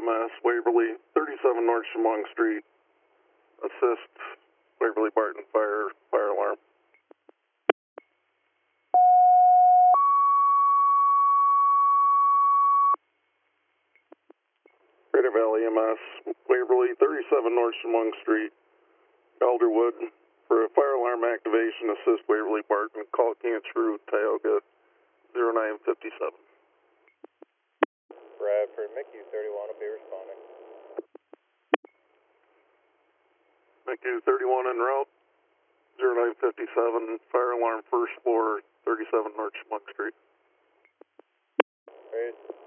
EMS, Waverly, 37 North Chemung Street. Assist Waverly Barton fire alarm. Crater Valley EMS, Waverly, 37 North Chemung Street, Elderwood. For a fire alarm activation, assist Waverly Barton, call Cantrue, Tioga, 0957. Bradford, MICU 31 will be responding. MICU 31 en route, 0957, fire alarm first floor, 37 North Chemung Street. Great.